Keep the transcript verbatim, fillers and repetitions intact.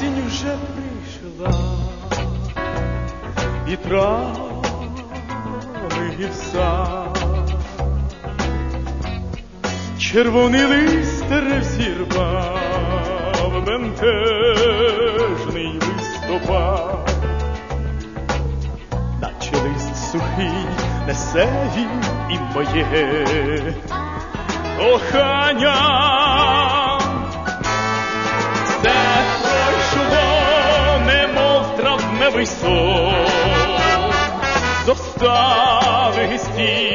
Осінь вже прийшла, і трави, і сад, червоний листер зірвав бентежний листопад, наче лист сухий несе він і моє кохання. Все пройшло, немов травневий сон, зостали стіни